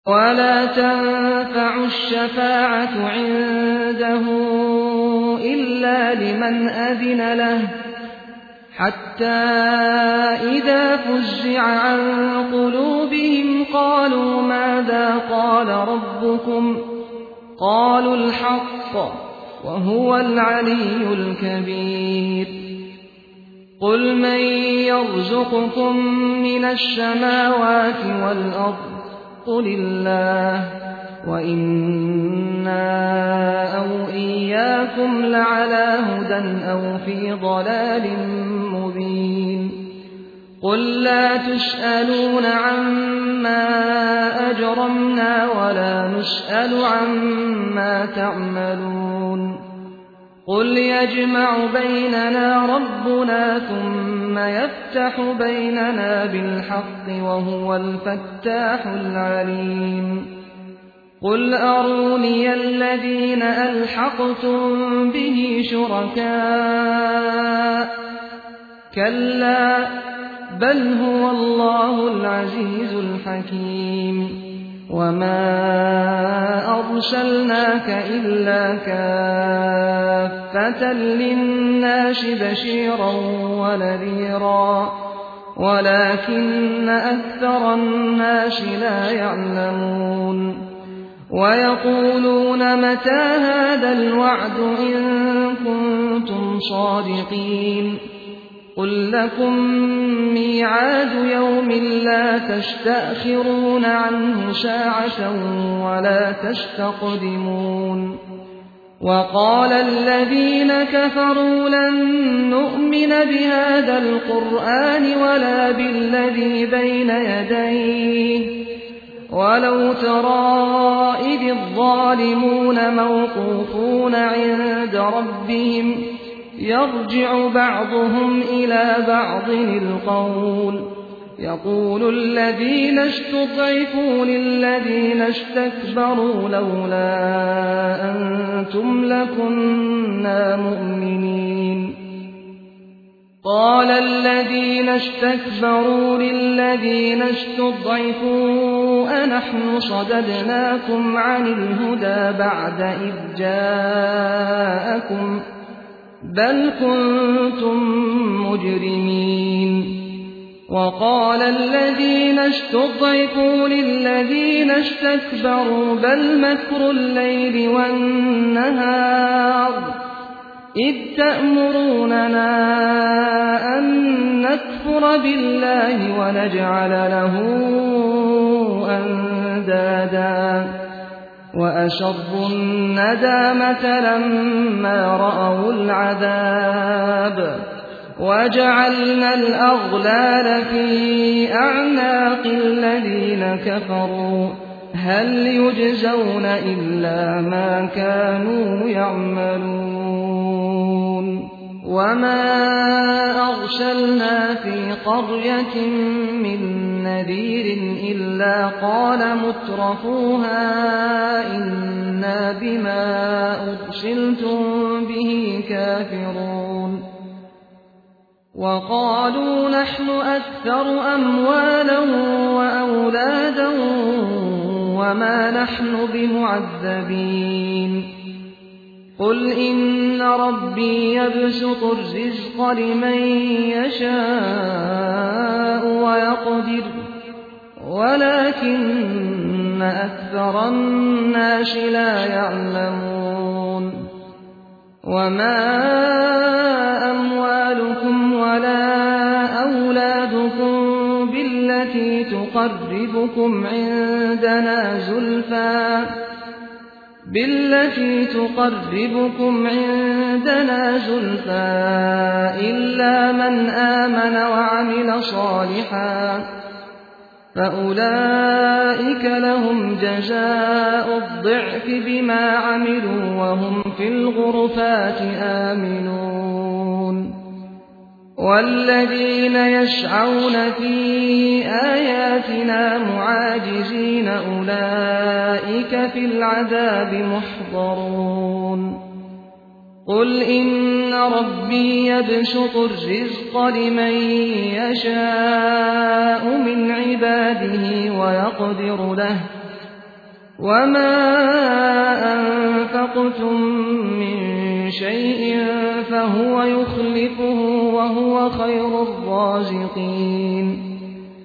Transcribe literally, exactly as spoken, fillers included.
ولا تنفع الشفاعة عنده إلا لمن أذن له حتى إذا فزع عن قلوبهم قالوا ماذا قال ربكم قالوا الحق وهو العلي الكبير قل من يرزقكم من السماوات والأرض قل الله وإنا أو إياكم لعلى هدى أو في ضلال مبين قل لا تسألون عما أجرمنا ولا نسأل عما تعملون قل يجمع بيننا ربنا ثم يفتح بيننا بالحق وهو الفتاح العليم قل أروني الذين ألحقتم به شركاء كلا بل هو الله العزيز الحكيم وما أرسلناك إلا كافة للناس بشيرا ونذيرا ولكن أكثر الناس لا يعلمون ويقولون متى هذا الوعد إن كنتم صادقين قل لكم ميعاد يوم لا تستأخرون عنه ساعة ولا تستقدمون وقال الذين كفروا لن نؤمن بهذا القرآن ولا بالذي بين يديه ولو ترى إذ الظالمون موقوفون عند ربهم يرجع بعضهم إلى بعض القول يقول الذين استضعفوا للذين استكبروا لولا أنتم لكنا مؤمنين قال الذين استكبروا للذين استضعفوا أنحن صددناكم عن الهدى بعد إذ جاءكم بل كنتم مجرمين وقال الذين استضعفوا للذين استكبروا بل مكر الليل والنهار إذ تأمروننا أن نكفر بالله ونجعل له أندادا وأسروا الندامة لما رأوا العذاب وجعلنا الأغلال في أعناق الذين كفروا هل يجزون إلا ما كانوا يعملون وما أرسلنا في قرية من نذير إلا قال مترفوها إنا بما أرسلتم به كافرون وقالوا نحن أكثر أموالا وأولادا وما نحن بمعذبين قل إن ربي يبسط الرزق لمن يشاء ويقدر ولكن أكثر الناس لا يعلمون وما أموالكم ولا أولادكم بالتي تقربكم عندنا زلفى بالتي تقربكم عندنا زلفى إلا من آمن وعمل صالحا فأولئك لهم جزاء الضعف بما عملوا وهم في الغرفات آمنون والذين يسعون في آياتنا معاجزين أولئك في العذاب محضرون قل إن ربي يبسط الرزق لمن يشاء من عباده ويقدر له وما أنفقتم من شيء فهو يخلفه وهو خير الرازقين